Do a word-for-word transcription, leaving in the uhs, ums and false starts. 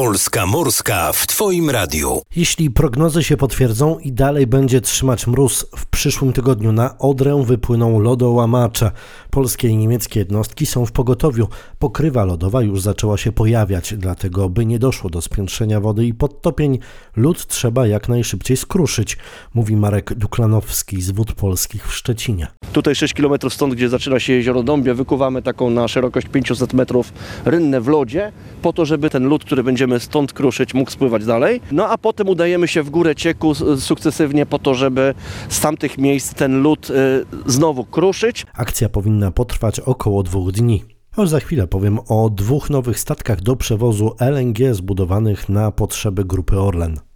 Polska Morska w Twoim radiu. Jeśli prognozy się potwierdzą i dalej będzie trzymać mróz, w przyszłym tygodniu na Odrę wypłyną lodołamacze. Polskie i niemieckie jednostki są w pogotowiu. Pokrywa lodowa już zaczęła się pojawiać, dlatego by nie doszło do spiętrzenia wody i podtopień, lód trzeba jak najszybciej skruszyć, mówi Marek Duklanowski z Wód Polskich w Szczecinie. Tutaj sześć kilometrów stąd, gdzie zaczyna się jezioro Dąbie, wykuwamy taką na szerokość pięćset metrów rynnę w lodzie, po to, żeby ten lód, który będziemy stąd kruszyć, mógł spływać dalej. No a potem udajemy się w górę cieku sukcesywnie po to, żeby z tamtych miejsc ten lód y, znowu kruszyć. Akcja powinna potrwać około dwóch dni. Już za chwilę powiem o dwóch nowych statkach do przewozu L N G zbudowanych na potrzeby Grupy Orlen.